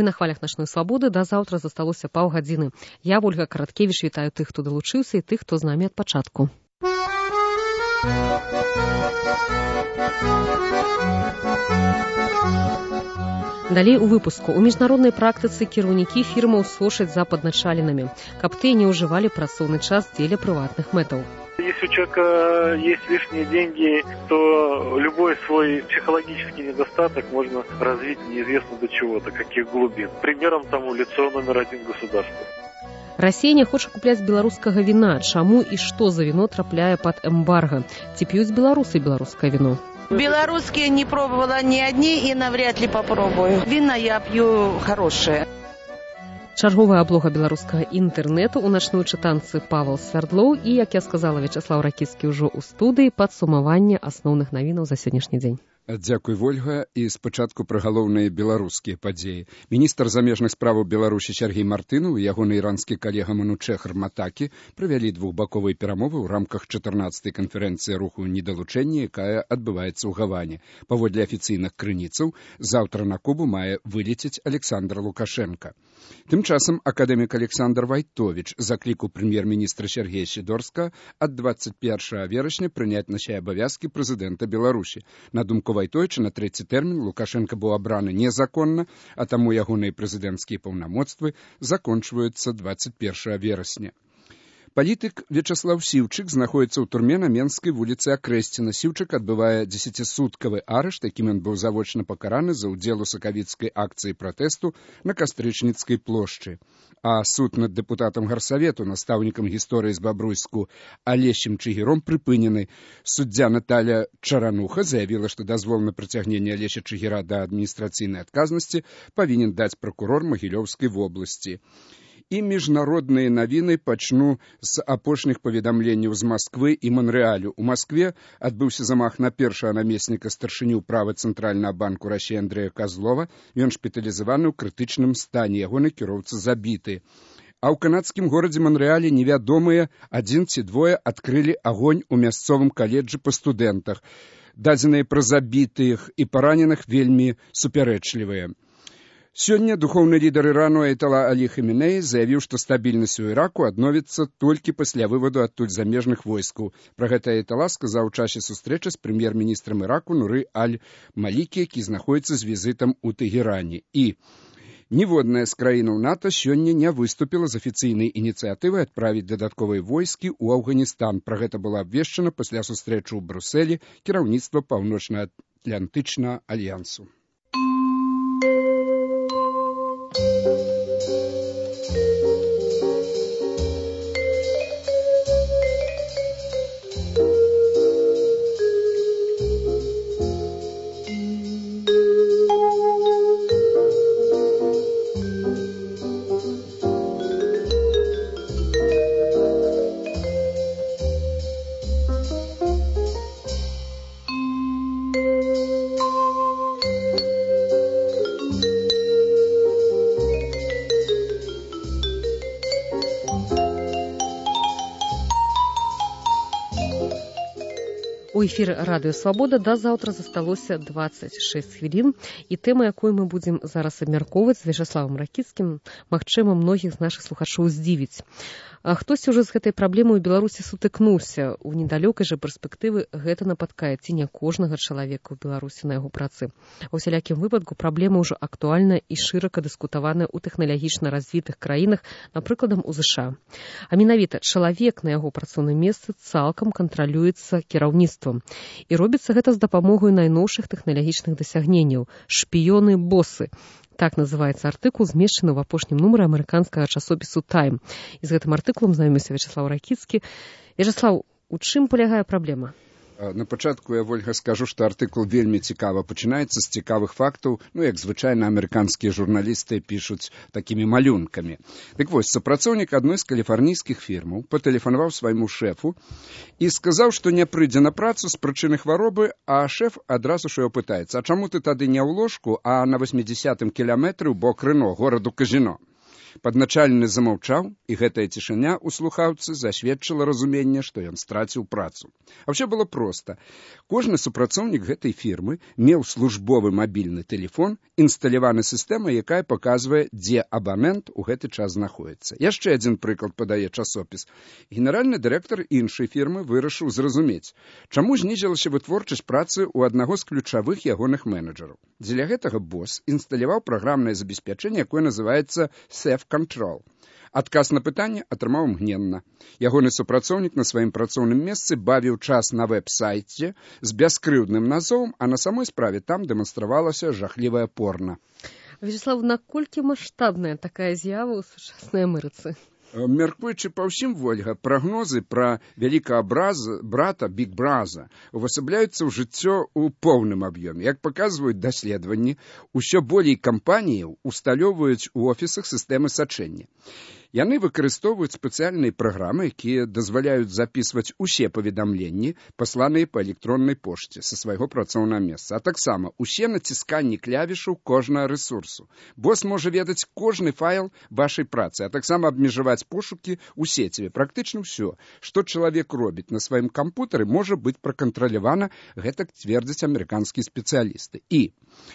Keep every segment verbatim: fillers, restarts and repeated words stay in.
на хвалях начной свабоды. Да заўтра засталося паўгадзіны. Я, Ольга Караткевіч, вітаю тых, хто далучыўся, і тых, хто з намі ад пачатку. Далей у выпуску. У міжнароднай практыцы кіраўнікі фірмаў сошаць за падначаленымі, каб тыя не ўжывалі працоўны час дзеля прыватных мэтаў. Если у человека есть лишние деньги, то любой свой психологический недостаток можно развить неизвестно до чего-то, каких глубин. Примером тому лицо номер один государства. Расія не хоча купляць беларускага віна. Чаму і што за віно трапляе пад эмбарга? Ці п'юць беларусы беларускае віно? Белорусские не пробовала ни одни и навряд ли попробую. Вина я пью хорошее. Чарговая аблога беларускага інтэрнэту ў начной чытанцы Павел Свярдлоў і, як я сказала, Вячеслав Ракіцкі ўжо ў студыі падсумаванне асноўных навінаў за сённяшні дзень. Дзякуй, Вольга. І спачатку пра галоўныя беларускія падзеі. Міністр замежных справаў Беларусі Сергей Мартынаў і ягоны іранскі калега Манучэхар Матакі правялі двухбаковыя перамовы ў рамках чатырнаццатай канферэнцыі руху недалучэння, якая адбываецца ў Гаване. Паводле афіцыйных крыніцаў, заўтра на Кубу мае вылецець Александр Лукашенко. Тым часам акадэмік Александр Вайтовіч заклікаў прэм'ер-міністра Сергея Сідорска ад дваццаць першага верасня прыняць на сябе абавязкі прэзідэнта Беларусі. На думку Вайтовіча, на трэці тэрмін Лукашенко быў абраны незаконна, а таму ягоныя прэзідэнцкія паўнамоцтвы закончваюцца дваццаць першага верасня. Палітык Вячеслав Сіўчык знаходзіцца ў турме на Менскай вуліцы Акрэсціна. Сіўчык адбывае дзесяцісуткавы арышт, якім ён быў завочна пакараны за ўдзел у сакавіцкай акцыі пратэсту на Кастрычніцкай плошчы. А суд над дэпутатам гарсавету, настаўнікам гісторыі з Бабруйску Алесем Чыгіром прыпынены. Суддзя Наталя Чарануха заявіла, што дазвол на прыцягненне Алеся Чыгіра да адміністрацыйнай адказнасці павінен даць пракурор Магілёўскай вобласці. І міжнародныя навіны пачну з апошніх паведамленняў з Масквы і Монрэалю. У Маскве адбыўся замах на першага намесніка старшыні ўправы Цэнтральнага банку Расіі Андрэя Казлова. Ён шпіталізаваны ў крытычным стане, ягоны кіроўца забіты. А ў канадскім горадзе Монрэале невядомыя адзін ці двое адкрылі агонь у мясцовым каледжы па студэнтах. Дадзеныя пра забітых і параненых вельмі супярэчлівыя. Сёння духоўны лідар Ірану Айтала Алі Хаменеі заявіў, што стабільнасць у Іраку адновіцца толькі пасля вываду адтуль замежных войскаў. Пра гэта Айтала сказаў у часе сустрэчы з прэм'ер-міністрам Іраку Нуры Аль-Малікі, які знаходзіцца з візітам у Тэгеране. І ніводная з краінаў НАТО сёння не выступіла з афіцыйнай ініцыятывай адправіць дадатковыя войскі ў Афганістан. Пра гэта было абвешчана пасля сустрэчы ў Брусэлі кіраўніцтва Паўночна-Атлантычнага альянсу. У эфіры радыё Свабода да заўтра засталося дваццаць шэсць хвілін, і тэма, якую мы будзем зараз абмяркоўваць з Вячеславам Ракіцкім, магчыма, многіх з нашых слухачоў здзівіць. А хтосьці ўжо з гэтай праблемай у Беларусі сутыкнуўся. У недалёкай жа перспектывы гэта напаткае ці не кожнага чалавека ў Беларусі на яго працы. У усялякім выпадку праблема ўжо актуальна і шырока дыскутаваная ў тэхналагічна развітых краінах, напрыкладам у ЗША. А менавіта чалавек на яго працоўным месцы цалкам кантралюецца кіраўніцтвам. І робіцца гэта з дапамогай найноўшых тэхналагічных дасягненняў. Шпіёны-босы. Так называецца артыкул, змешчаны ў апошнім нумары амерыканскага часопісу «Тайм». І з гэтым артыкулам знаёміўся Вячеслав Ракіцкі. Вячеслав, у чым палягае праблема? На пачатку я, Вольга, скажу, што артыкул вельмі цікава. Пачынаецца з цікавых фактаў, ну, як звычайна амерыканскія журналісты пішуць такімі малюнкамі. Дык вось, супрацоўнік адной з каліфарнійскіх фірмаў патэлефанаваў свайму шэфу і сказаў, што не прыйдзе на працу з прычыны хваробы, а шэф адразу ж яго пытаецца: а чаму ты тады не ў ложку, а на васьмідзесятым кіламетры ў бок Рэно, гораду Казіно? Падначальны замаўчаў, і гэтая цішыня ў слухаўцы засведчыла разуменне, што ён страціў працу. А ўсё было проста. Кожны супрацоўнік гэтай фірмы меў службовы мабільны тэлефон, інсталяваны сістэмай, якая паказвае, дзе абанент у гэты час знаходіцца. Яшчэ адзін прыклад падае часопіс. Генеральны дырэктар іншай фірмы вырашыў зразумець, чаму знізілася вытворчасць працы ў аднаго з ключавых ягоных менеджераў. Дзеля гэтага босс інсталяваў праграмнае забеспячэнне, якое называецца Self-Control. Адказ на пытанне атрымаў імгненна. Ягоны супрацоўнік на сваім працоўным месцы бавіў час на вэб-сайце з бяскрыўдным назовам, а на самой справе там дэманстравалася жахлівая порна. Вячеслав, наколькі маштабная такая з'ява ў сучаснай Амерыцы? Мяркуючы па ўсім, Вольга, прагнозы пра вялікага брата, Big Brother, увасабляюцца ў жыццё ў поўным аб'ёме. Як паказваюць даследаванні, усё болей кампаніяў усталёўваюць у офісах сістэмы сачэння. Яны выкарыстоўваюць спецыяльныя праграмы, якія дазваляюць запісваць усе паведамленні, пасланыя па электроннай пошце са свайго працоўнага месца, а таксама усе націсканні клавішаў кожнага рэсурсу. Босс можа ведаць кожны файл вашай працы, а таксама абмежаваць пошукі ў сеціве. Практычна ўсё, што чалавек робіць на сваім кампутары, можа быць пракантралявана, гэтак цвердзяць амерыканскія спецыялісты. І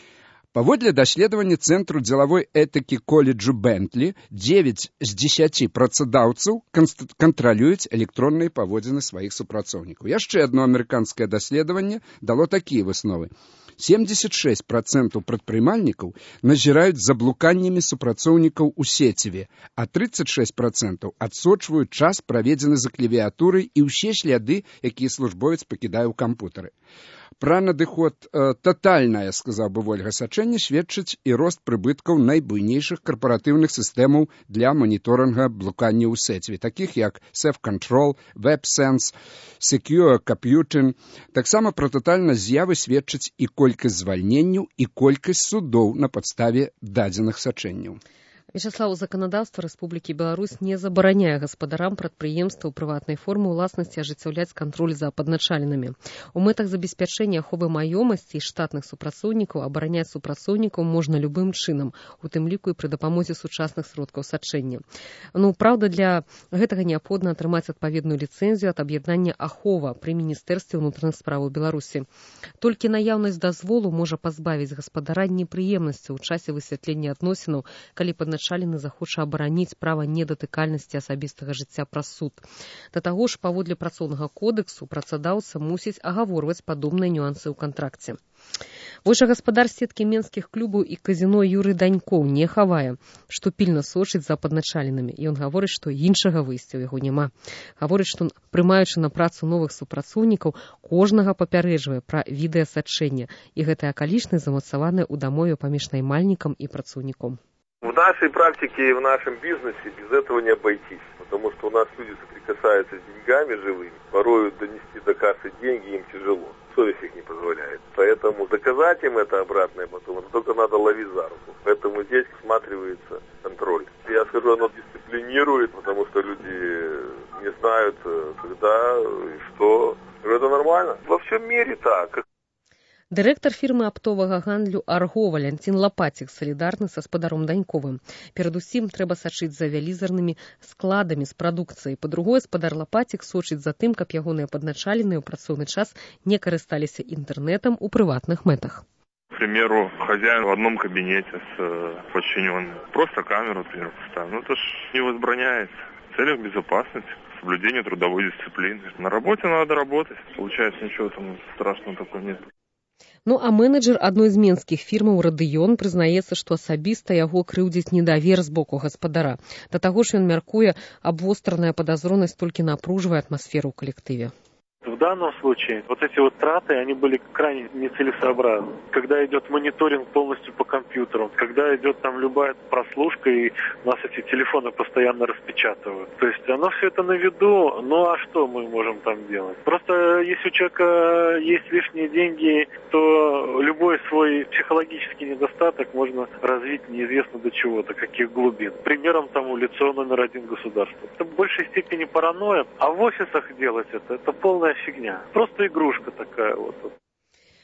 паводле даследавання Цэнтру дзелавой этыкі коледжу Бентлі, дзевяць з дзесяці працадаўцаў кантралююць электронныя паводзіны сваіх супрацоўнікаў. Яшчэ адно амерыканскае даследаванне дало такія высновы. семьдесят шесть процентов прадпрымальнікаў назіраюць за блуканнямі супрацоўнікаў у сеціве, а тридцать шесть процентов адсочваюць час, праведзены за клавіатурай, і ўсе сляды, якія службовец пакідае ў кампутары. Пра надыход э, татальнае, сказаў бы Вольга, сачэнне сведчыць і рост прыбыткаў найбуйнейшых карпаратыўных сістэмаў для маніторынга блукання ў сеціве, такіх як Self-Control, WebSense, Secure Computing. Таксама пра татальнасць з'явы сведчыць і колькасць звальненняў, і колькасць судоў на падставе дадзеных сачэнняў. Вячеслав, заканадаўства Рэспублікі Беларусь не забараняе гаспадарам прадпрыемстваў прыватнай формы ўласнасці ажыццяўляць кантроль за падначаленымі. У мэтах забеспячэння аховы маёмасці і штатных супрацоўнікаў абараняць супрацоўнікаў можна любым чынам, у тым ліку і пры дапамозе сучасных сродкаў сачэння. Ну, праўда, для гэтага неабходна атрымаць адпаведную ліцэнзію ад аб'яднання ахова пры міністэрстве ўнутраных спраў Беларусі. Толькі наяўнасць дазволу можа пазбавіць гаспадара непрыемнасцяў у часе высвятлення адносінаў, калі падначалены Начальны захоча абараніць права недатыкальнасці асабістага жыцця праз суд. Да таго ж, паводле працоўнага кодексу, працадаўца мусіць агаворваць падобныя нюансы ў кантракце. Вось жа гаспадар сеткі менскіх клубаў і казіно Юрый Данькоў не хавае, што пільна сочыць за падначаленымі. Ён гаворыць, што іншага выйсця ў яго няма. Гаворыць, што, прымаючы на працу новых супрацоўнікаў, кожнага папярэджвае пра відэасачэнне, і гэтая акалічнасць замацаваная ў дамове паміж наймальнікам і працоўніком. В нашей практике и в нашем бизнесе без этого не обойтись, потому что у нас люди соприкасаются с деньгами живыми, порой донести до кассы деньги им тяжело, совесть их не позволяет. Поэтому доказать им это обратное потом, это только надо ловить за руку. Поэтому здесь усматривается контроль. Я скажу, оно дисциплинирует, потому что люди не знают, когда и что. Это нормально. Во всем мире так. Дырэктар фірмы аптовага гандлю «Арго» Валянцін Лапацік салідарны са спадаром Даньковым. Перадусім, трэба сачыць за вялізарнымі складамі з прадукцыяй. Па-другое, спадар Лапацік сочыць за тым, каб ягоныя падначаленыя ў працоўны час не карысталіся інтэрнетам у прыватных мэтах. К примеру, хозяин в одном кабинете с э, подчиненным. Просто камеру, например, поставил. Ну, это ж не возбраняется. В целях безопасности, соблюдения трудовой дисциплины. На работе надо работать. Получается, ничего там страшного такого нет. Ну, а менеджер адной з менскіх фірмаў «Радыён» прызнаецца, што асабіста яго крыўдзіць недавер з боку гаспадара. Да таго ж ён мяркуе, абвостраная падазронасць толькі напружвае атмасферу ў калектыве. В данном случае вот эти вот траты, они были крайне нецелесообразны. Когда идет мониторинг полностью по компьютерам, когда идет там любая прослушка, и у нас эти телефоны постоянно распечатывают. То есть оно все это на виду, ну а что мы можем там делать? Просто если у человека есть лишние деньги, то любой свой психологический недостаток можно развить неизвестно до чего, до каких глубин. Примером тому лицо номер один государства. Это в большей степени паранойя, а в офисах делать это, это полная фигня. Просто игрушка такая вот.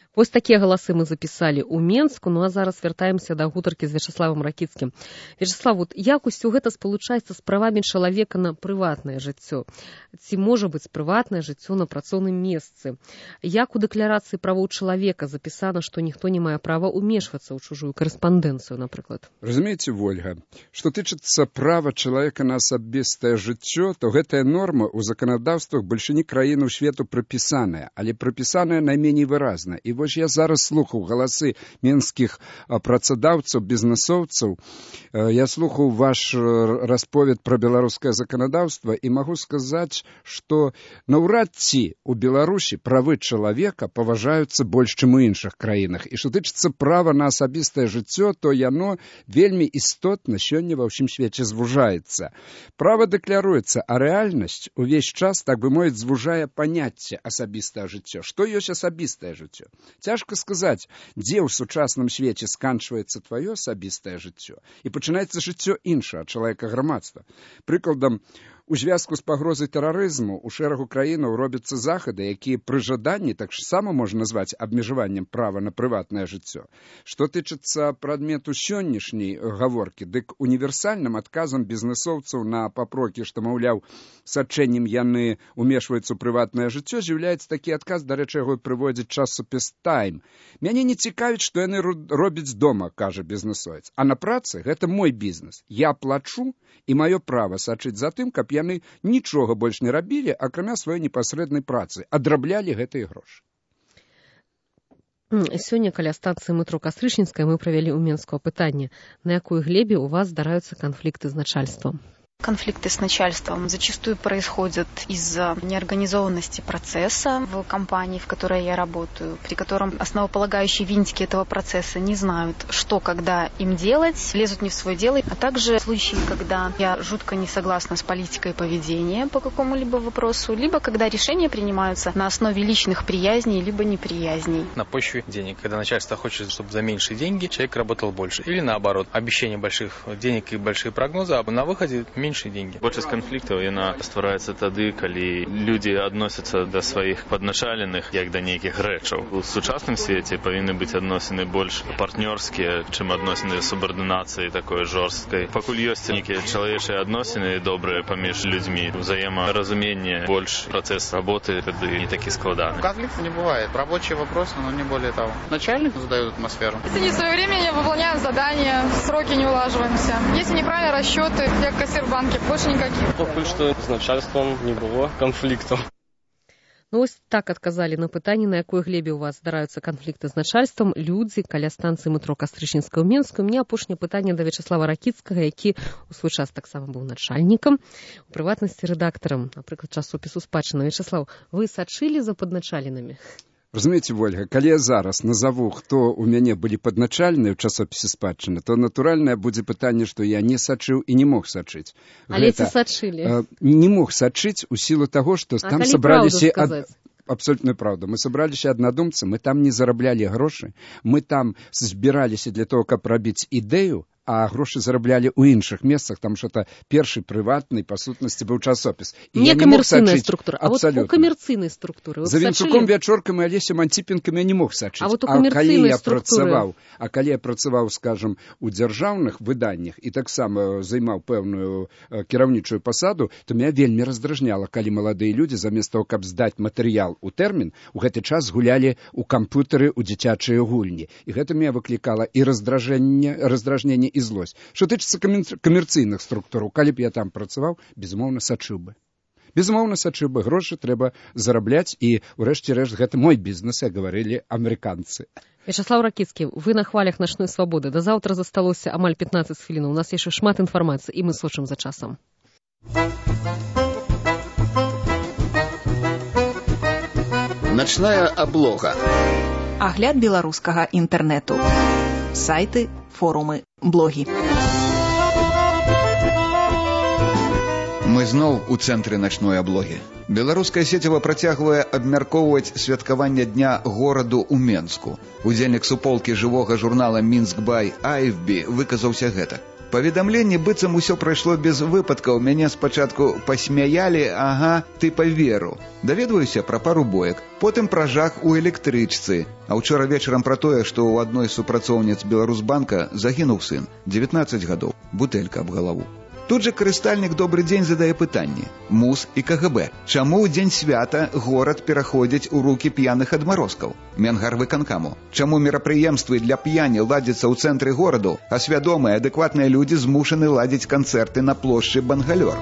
Вось такія галасы мы запісалі ў Менску, ну а зараз вяртаемся да гутаркі з Вячаславам Ракіцкім. Вячаслав, вот як усё гэта спалучаецца з правамі чалавека на прыватнае жыццё? Ці можа быць прыватнае жыццё на працоўным месцы? Як у дэкларацыі правоў чалавека запісана, што ніхто не мае права ўмешвацца ў чужую карэспандэнцыю, напрыклад? Разумееце, Вольга, што тычыцца права чалавека на асабістае жыццё, то гэтая норма ў заканадаўствах бальшыні краінаў свету прапісаная, але прапісаная найменей выразна. І вось я зараз слухаў галасы менскіх працадаўцаў, бізнесоўцаў. Я слухаў ваш расповед пра беларускае заканадаўства і магу сказаць, што наўрад ці у Беларусі правы чалавека паважаюцца больш, чым у іншых краінах. І што тычыцца права на асабістае жыццё, то яно вельмі істотна сёння ва ўсім свеце звужаецца. Права дэкляруецца, а рэальнасць увесь час, так бы мовіць, звужае паняцце асабістае жыццё. Што ёсць асабістае жыццё? Цяжка сказаць, дзе ў сучасным свеце сканчваецца тваё асабістае жыццё і пачынаецца жыццё іншага чалавека грамадства. Прыкладам, у звязку з пагрозай тэрарызму ў шэрагу краінаў робяцца захады, якія пры жаданні таксама можна назваць абмежаваннем права на прыватнае жыццё. Што тычыцца прадмету сённяшняй гаворкі, дык універсальным адказам бізнесоўцаў на папрокі, што, маўляў, сачэннем яны ўмешваюцца ў прыватнае жыццё, з'яўляецца такі адказ, дарэчы, яго прыводзіць часопіс Time. Мяне не цікавіць, што яны робяць дома, кажа бізнесоец. А на працы гэта мой бізнес. Я плачу, і маё права сачыць за тым, каб яны нічога больш не рабілі, акрамя сваёй непасрэднай працы, адраблялі гэтыя грошы. Сёння каля станцыі метро Кастрычніцкая мы правялі ў Менску апытанне, на якой глебе у вас здараюцца канфлікты з начальством. Конфликты с начальством зачастую происходят из-за неорганизованности процесса в компании, в которой я работаю, при котором основополагающие винтики этого процесса не знают, что, когда им делать, лезут не в свое дело, а также случаи, когда я жутко не согласна с политикой поведения по какому-либо вопросу, либо когда решения принимаются на основе личных приязней, либо неприязней. На почве денег, когда начальство хочет, чтобы за меньшие деньги человек работал больше, или наоборот, обещание больших денег и большие прогнозы, а на выходе меньше деньги. Большасць канфліктаў яна ствараецца тады, калі людзі адносяцца да сваіх падначаленых як да нейкіх рэчаў. У сучасным свеце павінны быць адносіны больш партнёрскія, чым адносіны субардынацыі такой жорсткай. Пакуль ёсць нейкія чалавечыя адносіны добрыя паміж людзьмі, взаемаразуменне, больш працэс работы тады не такі складаны. Конфликтов не бывает. Рабочие вопросы, но не более того. Начальник задает атмосферу. Если не своевременно выполняем задания, сроки не улаживаемся. Если неправильно расчеты, я кассир банка, больше никаких. Пакуль што з начальством не было канфліктаў. Ну, вось так адказалі на пытанне, на якой глебе у вас здараюцца канфлікты з начальствам людзі каля станцыі метро Кастрычніцкая ў Менску. Мне апошняе пытанне да Вячаслава Ракіцкага, які ў свой час таксама быў начальнікам, у прыватнасці рэдактарам, напрыклад, часопісу «Спадчына». Вячаслав, вы сачылі за падначаленымі? Разумееце, Вольга, калі я зараз назову, хто ў мяне былі падначаленыя ў часопісе «Спадчына», то натуральнае будзе пытанне, што я не сачыў і не мог сачыць. Але ці сачылі? Э, не мог сачыць у сілу таго, што а там сабраліся... Ад... Абсолютная правда. Мы собраліся аднадумцы, мы там не зараблялі грошы, мы там збіраліся для того, каб рабіць ідэю, а грошы зараблялі ў іншых месцах, там што-то першы прыватны, па сутнасці, быў часопіс. І не камерцыйная структура, а вот у камерцыйнай структуры. За Вінчуком, Вячоркам і Алесем Антіпенкам я не мог сачыць. А, вот а калі я працаваў, а калі я працаваў, скажам, у дзяржаўных выданнях і таксама займаў пэўную кіраўнічую пасаду, то меня вельмі раздражняла, калі маладыя людзі замест того, каб здаць матэрыял у тэрмін, у гэты час гулялі ў камп'ютары ў дзіцячыя гульні. І гэта меня выклікала і раздражненне, раздражненне і злосць. Што тычыцца камерцыйных структураў, калі б я там працаваў, безумоўна, сачыў бы. Безумоўна, сачыў бы. Грошы трэба зарабляць, і, урэшце рэшт, гэта мой бізнес, як гаварылі амерыканцы. Вячаслав Ракіцкі, вы на хвалях начной свабоды. Да заўтра засталося амаль пятнаццаць хвілін. У нас яшчэ шмат інфармацыі, і мы сочым за часам. Начная аблога. Агляд беларускага інтэрнэту. Сайты, форумы, блогі. Мы зноў у цэнтры начной аблогі. Беларуская сеціва працягвае абмяркоўваць святкаванне дня гораду ў Менску. Удзельнік суполкі жывога журнала «Мінск бай» АФБ выказаўся гэта. Паведамленне быццам усё прайшло без выпадкаў. Мяне спачатку пасмяялі, ага, ты паверу. Даведваюся пра пару боек, потым пра жах у электрычцы. А ўчора вечарам пра тое, што ў адной з супрацоўніц Беларусбанка загінуў сын, дзевятнаццаць гадоў, бутэлька аб галаву. Тут жа карыстальнік «Добры дзень» задае пытанне. МУС і КГБ. Чаму ў дзень свята горад пераходзіць у рукі п'яных адмарозкаў? Менгарвыканкаму. Чаму мерапрыемствы для п'яні ладзяцца ў цэнтры гораду, а свядомыя, адэкватныя людзі змушаны ладзіць канцэрты на плошчы Бангалёр?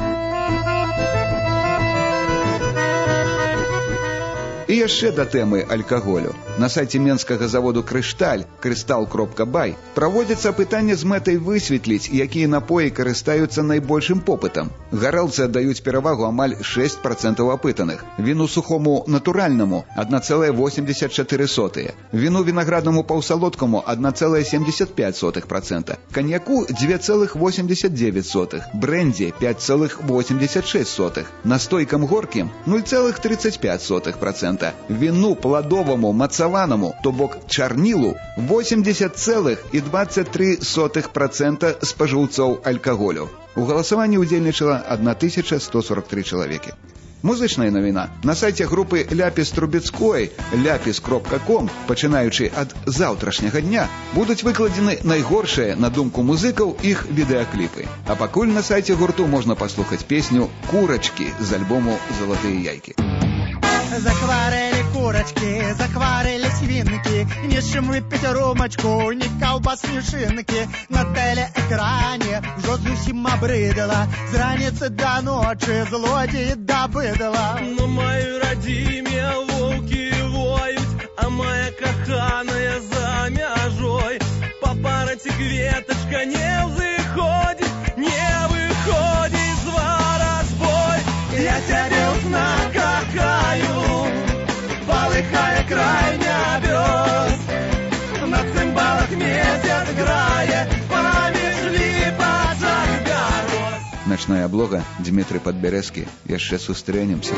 І яшчэ да тэмы алкаголю. На сайце менскага заводу «Крышталь» крыстал кропка бай праводзіцца апытанне з мэтай высветліць, якія напоі карыстаюцца найбольшым попытам. Гарэлцы аддаюць перавагу амаль шэсць працэнтаў апытаных. Віну сухому натуральнаму – адна цэлая восемьдесят чатыры сотых. Віну вінаграднаму паўсалодкаму – адна цэлая семьдесят пять сотых працэнта. Каньяку – две цэлых восемьдесят девять сотых. Брэндзі – пять цэлых восемьдесят шесть сотых. Настойкам горкім – ноль цэлых тридцать пять сотых працэнта. Віну пладоваму мацаванаму, то бок чарнілу, восемьдесят цэлых двадцать три сотых працэнта спажыўцоў алкаголю. У галасаванні ўдзельнічала тысяча сто сорок три чалавекі. Музычная навіна. На сайце групы «Ляпіс Трубецкой» ляпіс кропка ком, пачынаючы ад заўтрашняга дня, будуць выкладзены найгоршыя, на думку музыкаў, іх відэакліпы. А пакуль на сайце гурту можна паслухаць песню «Курачкі» з альбому «Залатыя яйкі». Закварили курочки, закварили свинки, не чим выпить румочку, ни колбас, ни шинки. На телеэкране вже зусім обридала, з раницы до ночи злодеи добыдала. На мою родиме волки воют, а моя коханая за мяжой. Папаротик веточка не выходит, не выходит з ворожбой. Я тебя накахаю, полыхая край небес, на цимбалах месяц грае, поміж ліпачак гарос. Начная облога, Дмитрий Подберезкі. Яшчэ сустрэнемся.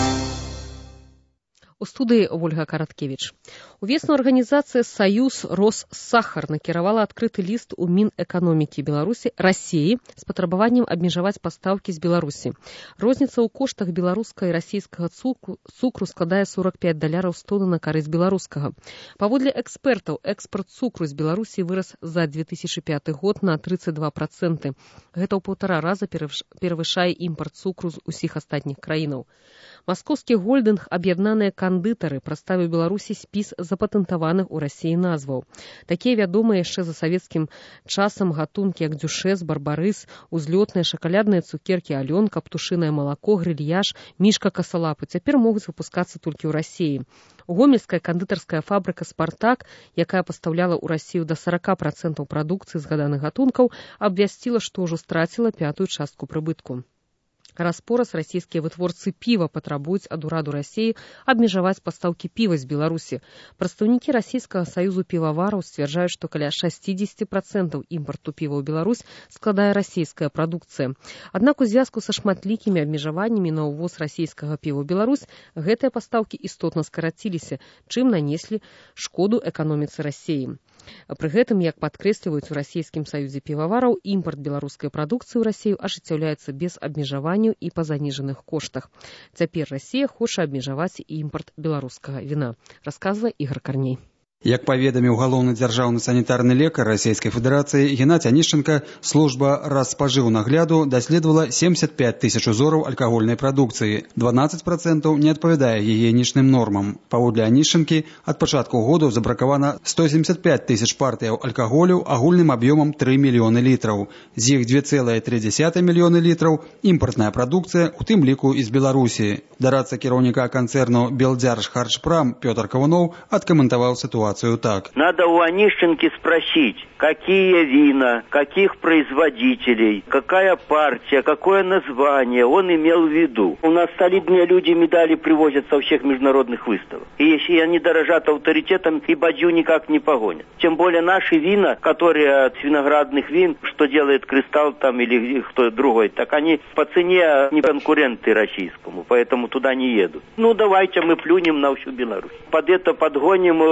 У студыі Ольга Караткевіч. Увесну арганізацыя «Саюз Россахар» накіравала адкрыты ліст у Мінэканомікі Беларусі Расіі з патрабаваннем абмежаваць пастаўкі з Беларусі. Розніца ў коштах беларускага і расійскага цукру, цукру складае сорок пять даляраў з тоны на карысць беларускага. Паводле экспертаў, экспорт цукру з Беларусі вырас за две тысячи пяты год на тридцать два процента. Гэта ў паўтара раза перавышае імпарт цукру з усіх астатніх краінаў. Маскоўскі гольдынг «Аб'яднаныя кандытары» прадставіў Беларусі спіс запатэнтаваных у Расіі назваў. Такія вядомыя яшчэ за савецкім часам гатункі, як дзюшэс, барбарыс, узлётныя шакалядныя цукеркі «Алёнка», птушынае малако, грильяж, мішка касалапы цяпер могуць выпускацца толькі ў Расіі. Гомельская кандытарская фабрыка «Спартак», якая пастаўляла ў Расію да сорок процентов прадукцыі згаданых гатункаў, абвясціла, што ўжо страціла пятую частку прыбытку. Распораз расійскія вытворцы піва патрабуюць ад ураду Расіі абмежаваць пастаўкі піва з Беларусі. Прадстаўнікі Расійскага саюзу півавараў сцвярджаюць, што каля шестьдесят процентов імпарту піва ў Беларусь складае расійская прадукцыя. Аднак у звязку са шматлікімі абмежаваннямі на ўвоз расійскага піва ў Беларусь гэтыя пастаўкі істотна скараціліся, чым нанеслі шкоду эканоміцы Расіі. Пры гэтым, як падкрэсліваюць у Расійскім саюзе півавараў, імпарт беларускай прадукцыі ў Расію ажыццяўляецца без абмежаванняў і па заніжаных коштах. Цяпер Расія хоча абмежаваць імпарт беларускага віна, расказвае Ігор Карней. Як паведаміў галоўны дзяржаўны санітарны лекар Расійскай Федэрацыі Геннадзь Анішченка, служба распажыўнагляду даследавала семьдесят пять тысяч узораў алкагольнай прадукцыі. дванаццаць процентов не адпавядае гігіенічным нормам. Паводле Анішченкі, ад пачатку году забракавана сто семьдесят пять тысяч партыяў алкаголю агульным аб'ёмам три мільёны літраў. З іх две цэлыя тры дзесятых мільёны літраў імпартная прадукцыя, у тым ліку і з Беларусі. Дарадца кіраўніка канцэрну «Белдзяржхарчпрам» Пётр Кавунов адкаментаваў ситуацию так. Надо у Онищенки спросить, какие вина, каких производителей, какая партия, какое название он имел в виду. У нас солидные люди медали привозят со всех международных выставок. И если они дорожат авторитетом, и бадью никак не погонят. Тем более наши вина, которые от виноградных вин, что делает Кристалл там или кто другой, так они по цене не конкуренты российскому, поэтому туда не едут. Ну давайте мы плюнем на всю Беларусь. Под это подгоним все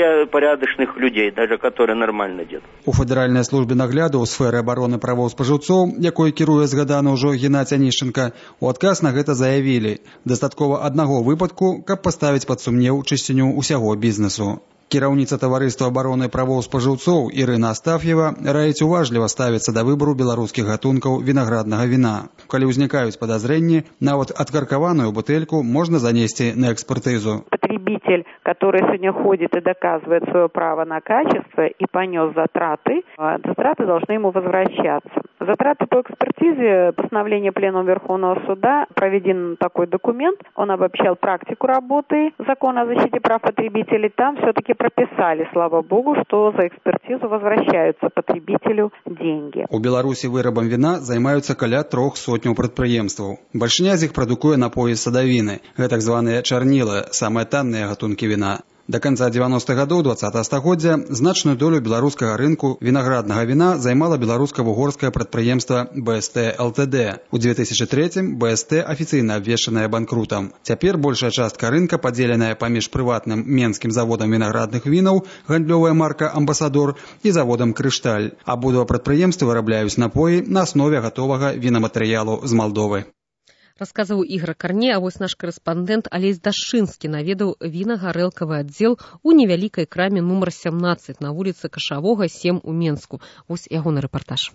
для порядочных людей, даже которые нормально делают. У федэральнай службе нагляду ў сферы абароны правоў спажыўцоў, якой кіруе згаданы ўжо Геннадзь Анішченка, у адказ на гэта заявілі: дастаткова аднаго выпадку, каб паставіць пад сумнеў чысціню ўсяго бізнесу. Кіраўніца таварыства абароны правоў спажыўцоў Ірына Астаф'ева раіць уважліва ставіцца да выбару беларускіх гатункаў вінаграднага віна. Калі ўзнікаюць падазрэнні, нават адкаркаваную бутэльку можна занесці на экспертызу. Потребитель, который сегодня ходит и доказывает свое право на качество и понес затраты, затраты должны ему возвращаться. Затраты по экспертизе, постановление Пленума Верховного Суда, проведен такой документ, он обобщал практику работы Закона о защите прав потребителей. Там все-таки прописали, слава богу, что за экспертизу возвращаются потребителю деньги. У Беларусі вырабам віна займаюцца каля трох сотняў прадпрыемстваў. Бальшыня з іх прадукуе напоі з садавіны, гэтак званыя чарнілы, самыя танныя гатункі віна. Да канца дзевяностых гадоў двадцатага стагоддзя значную долю беларускага рынку вінаграднага віна займала беларуска-вугорскае прадпрыемства бэ эс тэ эл тэ дэ. У две тысячы трэцім бэ эс тэ афіцыйна абвешчаная банкрутам. Цяпер большая частка рынка падзеленая паміж прыватным менскім заводам вінаградных вінаў, гандлёвая марка «Амбасадор» і заводам «Крышталь». Абодва прадпрыемствы вырабляюць напоі на аснове гатовага вінаматэрыялу з Малдовы. Расказваў Ігор Карне, а вось наш корэспандэнт Алесь Дашчынскі наведаў віна-гарэлкавы аддзел у невялікай краме нумар сямнаццаць на вуліцы Кашавога, сем у Менску. Вось ягоны рэпартаж.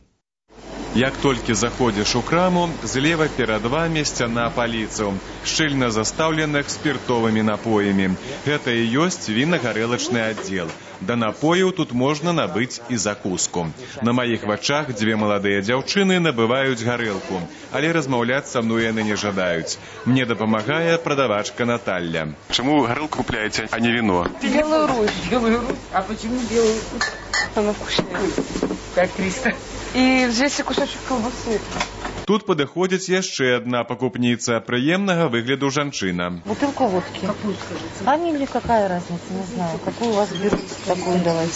Як толькі заходзіш у краму, злева перад вамі сцяна паліцаў, шчыльна застаўленых спіртовымі напоямі. Гэта і ёсць віна-гарэлачны аддзел. Да напояў тут можна набыць і закуску. На маіх вачах дзве маладыя дзяўчыны набываюць гарэлку, але размаўляць са мной яны не жадаюць. Мне дапамагае прадавачка Наталья. Чаму гарэлку купляеце, а не вино? Белую Русь. Белую Русь? А почему белую Русь? Она вкусная. Как триста. И здесь кусочек колбасы. Тут падыходзіць яшчэ одна пакупніца, прыемнага выгляду жанчына. Бутылку водки. Какую скажите? А мне какая разница, не знаю. Какую у вас берут, такую давайте.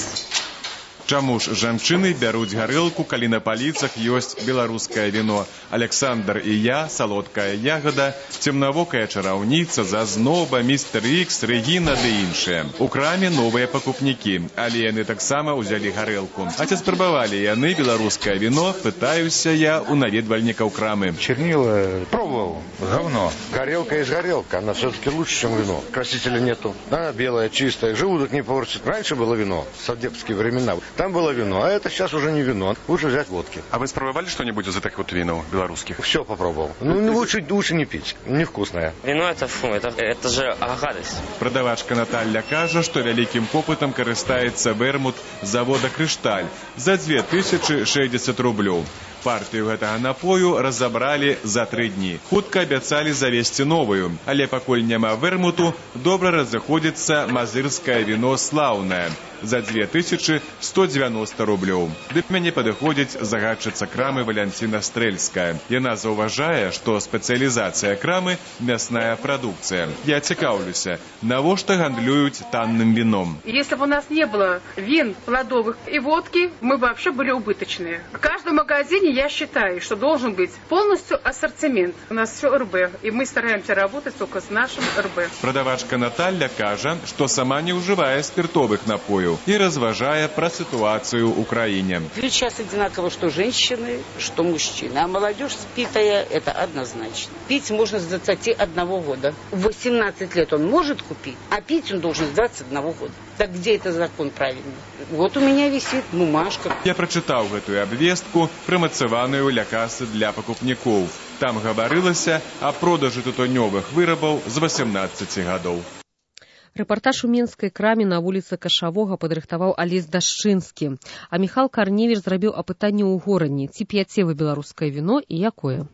Чаму ж жанчыны бяруць гарэлку, калі на паліцах ёсць беларускае віно? Александр і я, салодкая ягада, цемнавокая чараўніца, зазноба, містер Ікс, Рэгіна ды іншыя. У краме новыя пакупнікі, але яны таксама ўзялі гарэлку. А ці спрабавалі яны беларускае віно, пытаюся я у наведвальнікаў крамы. Чернила пробовал, говно. Горелка есть горелка, она все-таки лучше, чем вино. Красителя нету. Она белая, чистая, желудок не портит. Раньше было вино, в садебские времена. Там было вино, а это сейчас уже не вино. Лучше взять водки. А вы спробовали что-нибудь из этих вот винов белорусских? Все попробовал. Ну, лучше, лучше не пить. Невкусное. Вино это фу, это, это же гадость. Продавачка Наталья кажа, что великим попытом карыстаецца вермут завода «Крышталь» за две тысячи шестьдесят рублёў. Партию гэтага напою разабралі за тры дні. Хутка абяцалі завесці новую, але пакуль няма вермуту, добра разыходзіцца мазырскае віно «Слаўнае» за две тысячи сто девяносто рублёў. Да мяне падыходзіць загадчыца крамы Валянціна Стрэльская. Яна заўважае, што спецыялізацыя крамы – мясная прадукцыя. Я цікаўлюся, навошта гандлююць танным вином? Если бы у нас не было вин, плодовых и водки, мы бы вообще были убыточные. В каждом магазине я считаю, что должен быть полностью ассортимент. У нас все эр бэ, и мы стараемся работать только с нашим эр бэ. Продавачка Наталья кажа, что сама не уживая спиртовых напоев и разважая про ситуацию в Украине. Сейчас одинаково, что женщины, что мужчины. А молодежь спитая, это однозначно. Пить можно с двадцати одного года. В восемнадцать лет он может купить, а пить он должен с двадцати одного года. Так где это закон правильный? Вот у меня висит бумажка. Я прочитал эту обвестку, промацаваную ля касы для покупников. Там гаварылася о продаже тутунёвых вырабаў з восемнадцати гадоў. Рэпартаж у менскай краме на вуліцы Кашавога падрыхтаваў Алесь Дашчынскі. А Міхал Карневіч зрабіў апытанне ў горадні, ці п'яце вы беларускае віно і якое?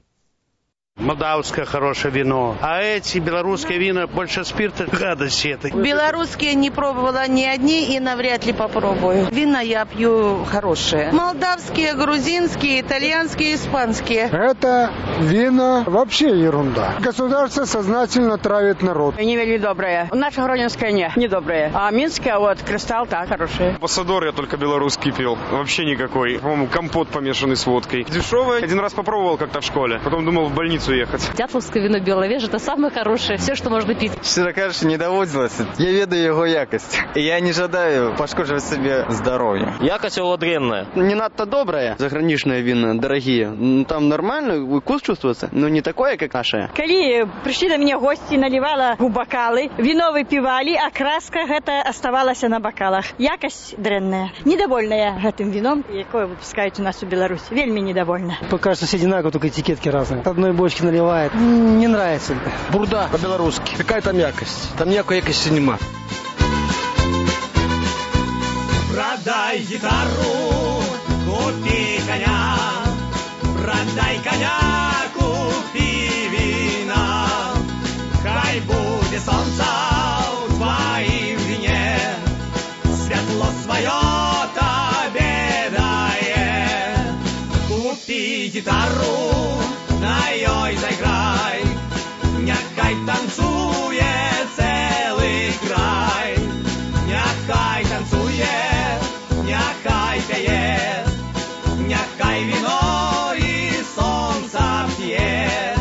Молдавское хорошее вино. А эти белорусские вина больше спирта, гадости этой. Белорусские не пробовала ни одни и навряд ли попробую. Вина я пью хорошие. Молдавские, грузинские, итальянские, испанские. Это вино вообще ерунда. Государство сознательно травит народ. Не вели доброе. Наша гродненская не, не доброе. А минская вот Крыстал, так, хорошая. Амбасадор я только белорусский пил. Вообще никакой. По-моему, компот помешанный с водкой. Дешевый. Один раз попробовал как-то в школе. Потом думал в больницу границу ехать. Дятловское вино «Белая вежа» — это самое хорошее, все, что можно пить. Щиро кажучи, не доводилось. Я ведаю його якость. І я не жадаю пошкоджувати себе здоров'я. Якость его дренная. Не надто доброе. Заграничные вина дорогие. Там нормально, вкус чувствуется, но не такое, как наше. Коли пришли до меня гости, наливала у бокалы, вино выпивали, а краска это оставалась на бокалах. Якость дренная. Недовольная этим вином, якое выпускают у нас в Беларуси. Вельми недовольна. Пока что все одинаково, только этикетки разные. Одной бочки наливает. Не нравится. Бурда по-белорусски. Какая там якость? Там никакой якости нема. Продай гитару, купи коня. Продай коня, купи вина. Хай будет солнце в твоим вине. Светло свое тебе дает. Купи гитару, на ёй заиграй. Няхай танцует целый край. Няхай танцует, няхай пеет. Няхай вино и солнце пьет.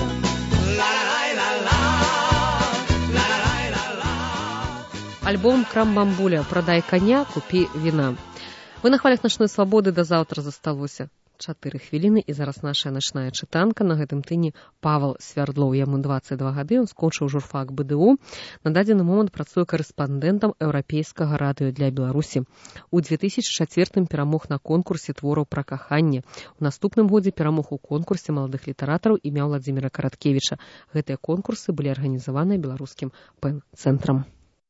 Альбом «Крам-бамбуля. Продай коня, купи вина». Вы на хвалях начной свабоды. Да заўтра засталося чатыры хвіліны, і зараз наша начная чытанка. На гэтым тыдні Павал Свярдлоў, яму дваццаць два гады, ён скончыў журфак БДУ. На дадзены момант працуе карэспандэнтам еўрапейскага радыё для Беларусі. У две тысячы чацвёртым перамог на конкурсе твораў пра каханне. У наступным годзе перамог у конкурсе маладых літаратараў імя Владзіміра Караткевіча. Гэтыя конкурсы былі арганізаваныя беларускім пэн-цэнтрам.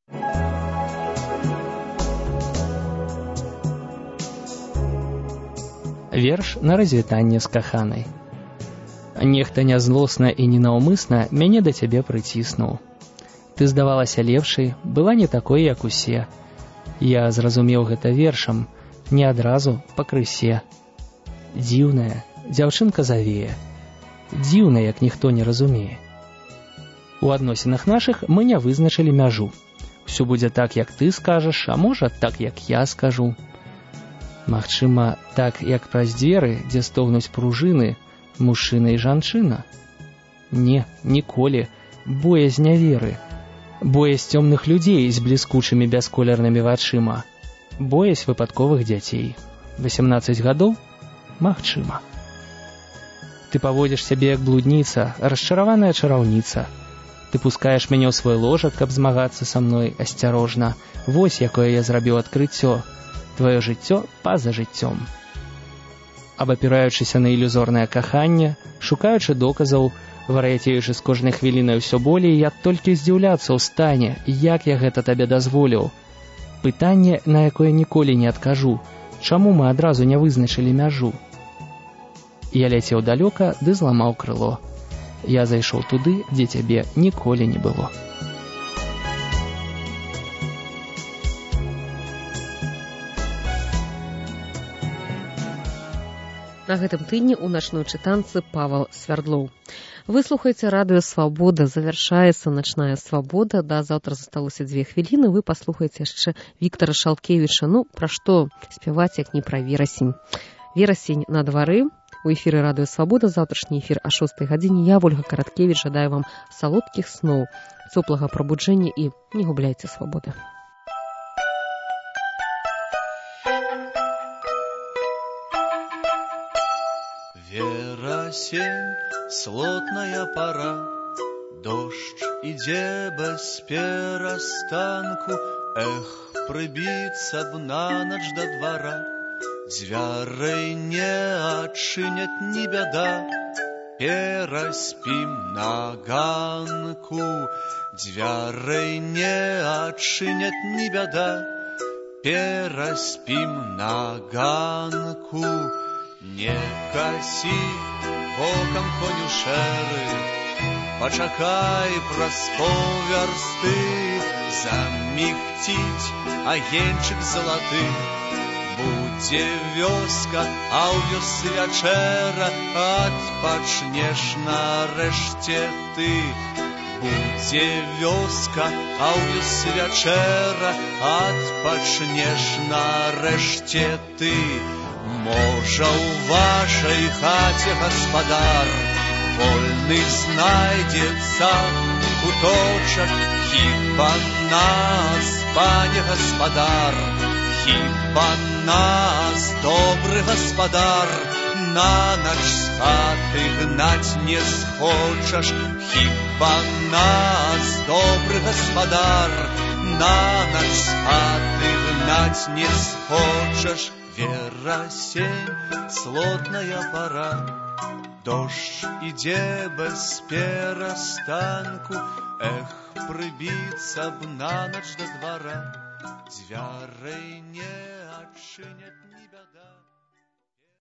Верш на развітанне з каханай. Нехта нязлосна і ненаўмысна мяне да цябе прыціснуў. Ты здавалася лепшай, была не такой, як усе. Я зразумеў гэта вершам, не адразу, пакрысе. Дзіўная, дзяўчынка завее. Дзіўна, як ніхто не разумее. У адносінах нашых мы не вызначылі мяжу. Усё будзе так, як ты скажаш, а можа, так, як я скажу. Магчыма, так, як праз дзверы, дзе стогнуць пружыны, мужчына і жанчына? Не, ніколі, боязь няверы. Боязь цёмных людзей з бліскучымі бясколернымі вачыма. Боязь выпадковых дзяцей. васемнаццаць гадоў? Магчыма. Ты паводзіш сябе як блудніца, расчараваная чараўніца. Ты пускаеш мяне ў свой ложак, каб змагацца са мной асцярожна. Вось якое я зрабіў адкрыццё. Твоё жыццё па-за жыццём. Абапіраючыся на ілюзорнае каханне, шукаючы доказаў, вар'яцеючы з кожнай хвілінай усё болей, я толькі здзіўляцца ў стане, як я гэта табе дазволіў. Пытанне, на якое ніколі не адкажу, чаму мы адразу не вызначылі мяжу? Я ляцеў далёка, ды зламаў крыло. Я зайшоў туды, дзе цябе ніколі не было. На гэтым тыдні ў начной чытанцы Павал Свярдлоў. Вы слухаеце радыё «Свабода». Завяршаецца начная свабода. Да заўтра засталося дзве хвіліны. Вы паслухаеце яшчэ Віктара Шалкевіча. Ну, пра што спяваць, як не пра верасень. Верасень на двары. У эфіры радыё «Свабода». Заўтрашні эфір о шостай гадзіне. Я, Вольга Караткевіч, жадаю вам салодкіх сноў, цёплага прабуджэння і не губляйце свабоды. Верасень, слотная пора, дождь ідзе без перастанку. Эх, прыбіцца б на ноч да двара, дзвярэй не адчыняць не бяда. Пераспім на ганку, дзвярэй не адчыняць не бяда. Пераспім на ганку. Не касі вокам коню шэры, пачакай праз паўвярсты, замігціць агеньчык залаты. Будзе вёска, а ў вёсцы вячэра, адпачнеш нарэшце ты. Будзе вёска, а ў вёсцы вячэра, адпачнеш нарэшце ты. Можа, у вашай хаце гаспадар вольны знайдецца куточак, хіба нас, пане гаспадар, хіба нас, добры гаспадар, на ноч з хаты гнаць не схочаш, хіба нас, добры гаспадар, на ноч з хаты гнаць не схочаш. Верасень, слотная пора, дождь ідзе без перастанку, эх, прыбіцца б на ноч да двара, дзвярэй не адчыняць ні бяда.